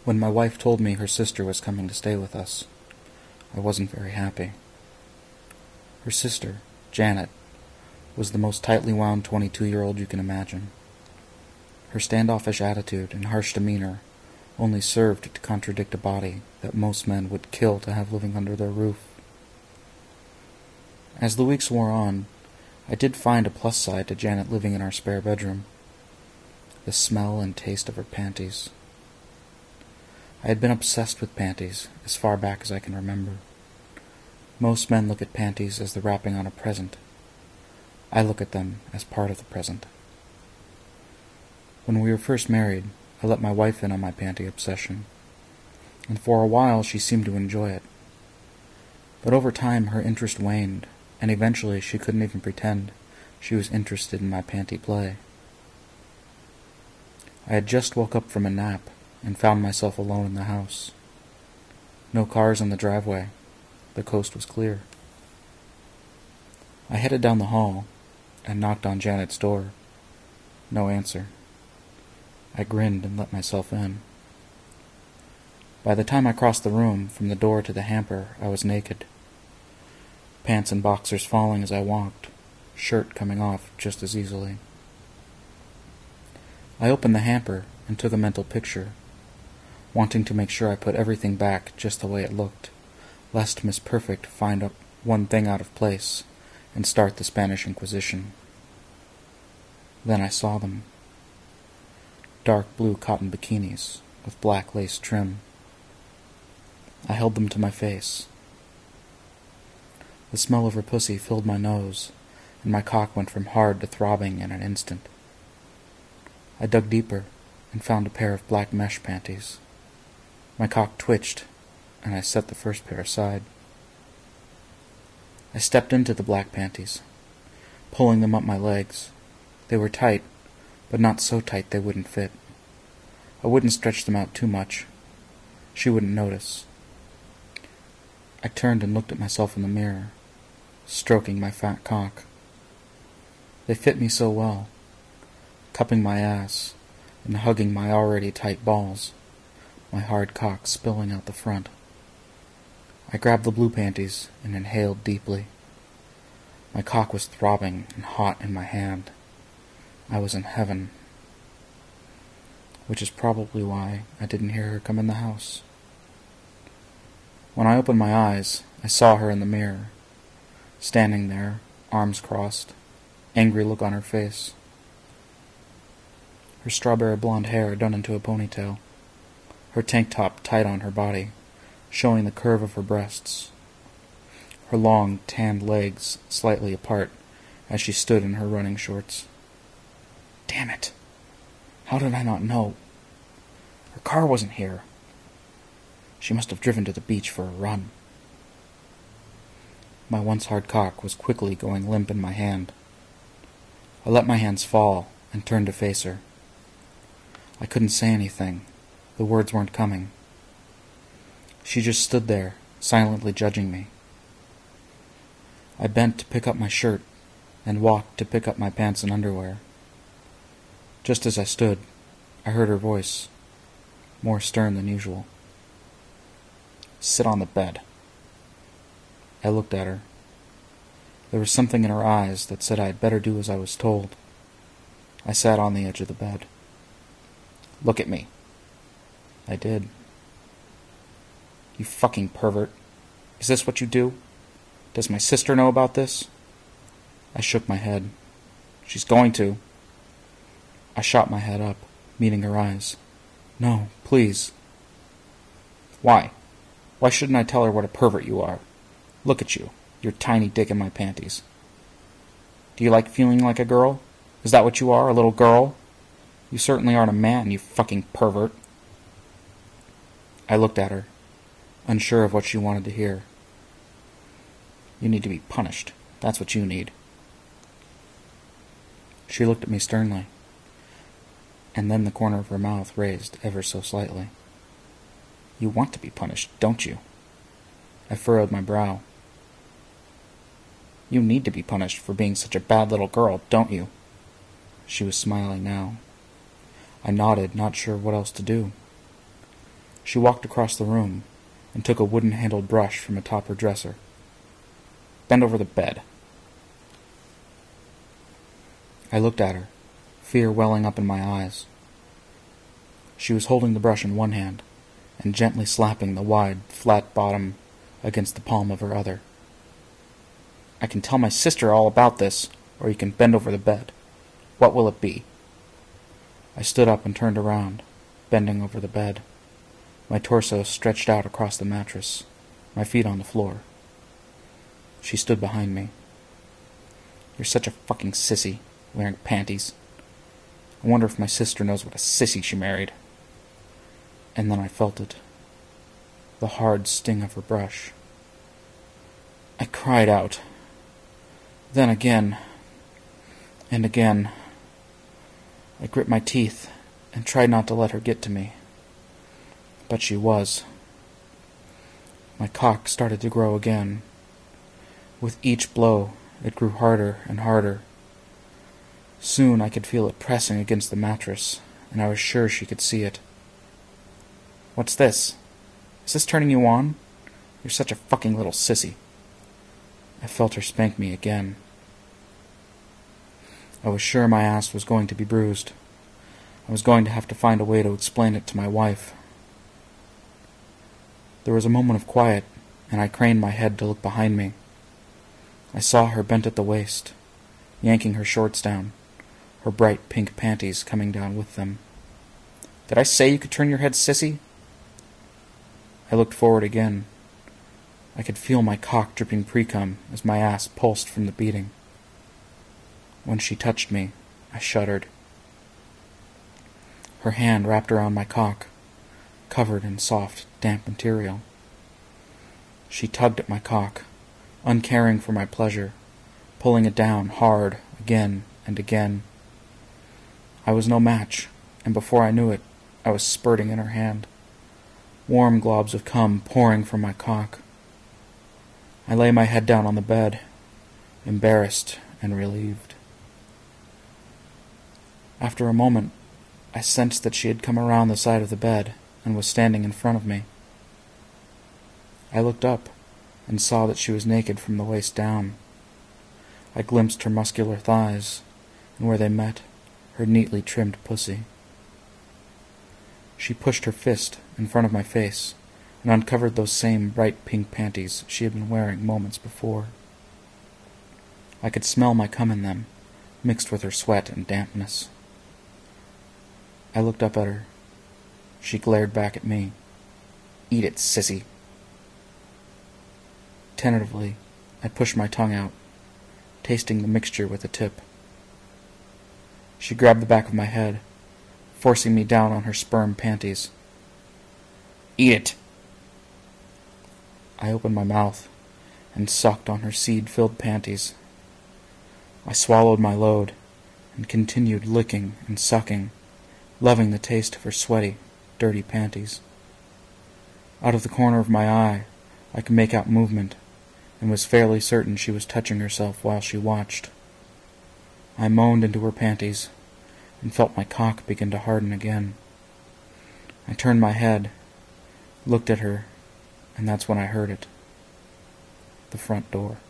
When my wife told me her sister was coming to stay with us, I wasn't very happy. Her sister, Janet, was the most tightly wound 22-year-old you can imagine. Her standoffish attitude and harsh demeanor only served to contradict a body that most men would kill to have living under their roof. As the weeks wore on, I did find a plus side to Janet living in our spare bedroom: the smell and taste of her panties. I had been obsessed with panties as far back as I can remember. Most men look at panties as the wrapping on a present. I look at them as part of the present. When we were first married, I let my wife in on my panty obsession, and for a while she seemed to enjoy it. But over time her interest waned, and eventually she couldn't even pretend she was interested in my panty play. I had just woke up from a nap and found myself alone in the house. No cars in the driveway. The coast was clear. I headed down the hall and knocked on Janet's door. No answer. I grinned and let myself in. By the time I crossed the room from the door to the hamper, I was naked. Pants and boxers falling as I walked, shirt coming off just as easily. I opened the hamper and took a mental picture, wanting to make sure I put everything back just the way it looked, lest Miss Perfect find up one thing out of place and start the Spanish Inquisition. Then I saw them. Dark blue cotton bikinis with black lace trim. I held them to my face. The smell of her pussy filled my nose, and my cock went from hard to throbbing in an instant. I dug deeper and found a pair of black mesh panties. My cock twitched, and I set the first pair aside. I stepped into the black panties, pulling them up my legs. They were tight, but not so tight they wouldn't fit. I wouldn't stretch them out too much. She wouldn't notice. I turned and looked at myself in the mirror, stroking my fat cock. They fit me so well, cupping my ass and hugging my already tight balls, my hard cock spilling out the front. I grabbed the blue panties and inhaled deeply. My cock was throbbing and hot in my hand. I was in heaven. Which is probably why I didn't hear her come in the house. When I opened my eyes, I saw her in the mirror, standing there, arms crossed, angry look on her face. Her strawberry blonde hair done into a ponytail, her tank top tight on her body, showing the curve of her breasts, her long, tanned legs slightly apart as she stood in her running shorts. Damn it! How did I not know? Her car wasn't here. She must have driven to the beach for a run. My once hard cock was quickly going limp in my hand. I let my hands fall and turned to face her. I couldn't say anything. The words weren't coming. She just stood there, silently judging me. I bent to pick up my shirt and walked to pick up my pants and underwear. Just as I stood, I heard her voice, more stern than usual. Sit on the bed. I looked at her. There was something in her eyes that said I had better do as I was told. I sat on the edge of the bed. Look at me. I did. You fucking pervert. Is this what you do? Does my sister know about this? I shook my head. She's going to. I shot my head up, meeting her eyes. No, please. Why? Why shouldn't I tell her what a pervert you are? Look at you, your tiny dick in my panties. Do you like feeling like a girl? Is that what you are, a little girl? You certainly aren't a man, you fucking pervert. I looked at her, unsure of what she wanted to hear. You need to be punished. That's what you need. She looked at me sternly, and then the corner of her mouth raised ever so slightly. You want to be punished, don't you? I furrowed my brow. You need to be punished for being such a bad little girl, don't you? She was smiling now. I nodded, not sure what else to do. She walked across the room and took a wooden-handled brush from atop her dresser. "Bend over the bed." I looked at her, fear welling up in my eyes. She was holding the brush in one hand and gently slapping the wide, flat bottom against the palm of her other. "I can tell my sister all about this, or you can bend over the bed. What will it be?" I stood up and turned around, bending over the bed, my torso stretched out across the mattress, my feet on the floor. She stood behind me. "You're such a fucking sissy, wearing panties. I wonder if my sister knows what a sissy she married." And then I felt it, the hard sting of her brush. I cried out. Then again, and again. I grit my teeth and tried not to let her get to me. But she was. My cock started to grow again. With each blow, it grew harder and harder. Soon I could feel it pressing against the mattress, and I was sure she could see it. "What's this? Is this turning you on? You're such a fucking little sissy." I felt her spank me again. I was sure my ass was going to be bruised. I was going to have to find a way to explain it to my wife. There was a moment of quiet, and I craned my head to look behind me. I saw her bent at the waist, yanking her shorts down, her bright pink panties coming down with them. "Did I say you could turn your head, sissy?" I looked forward again. I could feel my cock dripping pre-cum as my ass pulsed from the beating. When she touched me, I shuddered. Her hand wrapped around my cock, covered in soft, damp material. She tugged at my cock, uncaring for my pleasure, pulling it down hard again and again. I was no match, and before I knew it, I was spurting in her hand, warm globs of cum pouring from my cock. I lay my head down on the bed, embarrassed and relieved. After a moment, I sensed that she had come around the side of the bed and was standing in front of me. I looked up and saw that she was naked from the waist down. I glimpsed her muscular thighs, and where they met, her neatly trimmed pussy. She pushed her fist in front of my face and uncovered those same bright pink panties she had been wearing moments before. I could smell my cum in them, mixed with her sweat and dampness. I looked up at her. She glared back at me. "Eat it, sissy." Tentatively, I pushed my tongue out, tasting the mixture with the tip. She grabbed the back of my head, forcing me down on her sperm panties. "Eat it." I opened my mouth and sucked on her seed-filled panties. I swallowed my load and continued licking and sucking, loving the taste of her sweaty, dirty panties. Out of the corner of my eye, I could make out movement, and was fairly certain she was touching herself while she watched. I moaned into her panties, and felt my cock begin to harden again. I turned my head, looked at her, and that's when I heard it. The front door.